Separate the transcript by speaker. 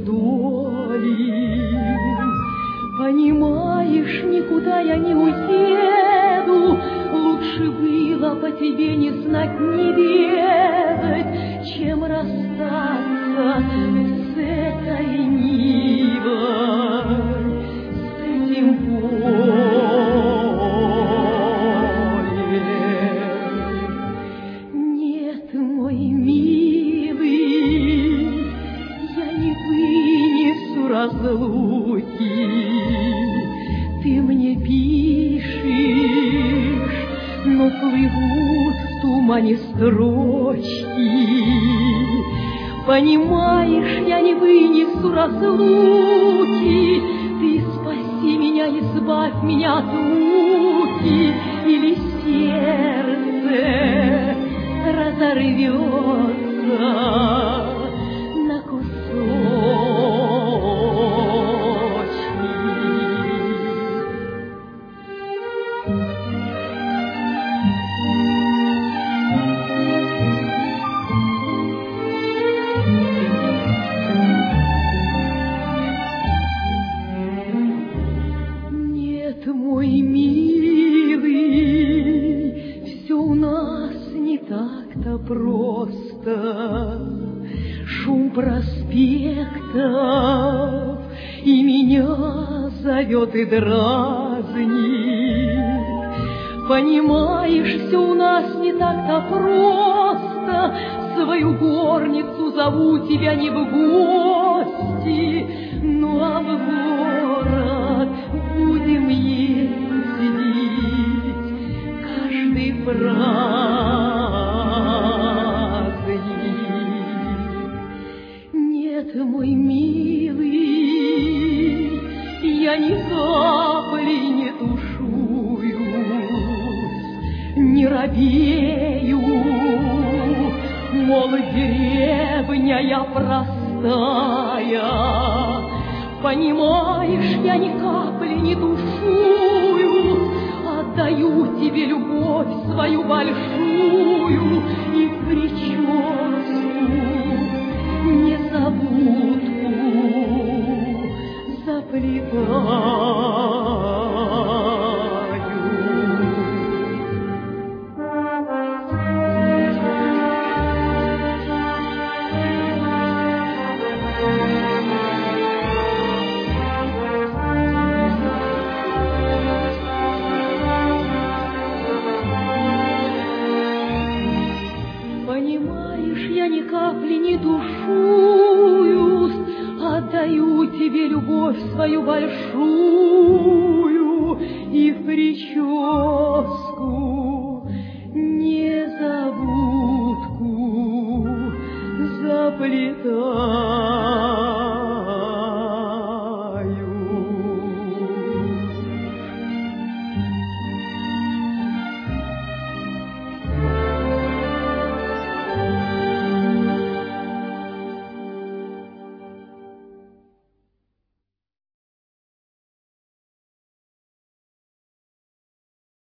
Speaker 1: доли. Понимаешь, никуда я не уеду, лучше было по тебе не знать, не ведать, чем расстаться с этой нивой, с этим полем. Нет, мой милый, я не вынесу разлуки. Ты мне пишешь, но плывут в тумане строчки. Понимаешь, я не вынесу разлуки. Ты спаси меня, избавь меня от муки, или сердце разорвется на кусочки. Нет, мой милый, все у нас не так-то просто. Шум проспектов и меня зовет и дразнит. Понимаешь, все у нас не так-то просто. Свою горницу зову тебя не в гости, ну а в город будем ездить каждый праздник. Нет, мой милый, я ни капли не тушуюсь, не робею, мол, деревня я простая. Понимаешь, я ни капли не тушуюсь, отдаю тебе любовь свою большую и прическу незабудку заплетаю. Понимаешь, я ни капли не тушуюсь, отдаю тебе любовь свою большую и в прическу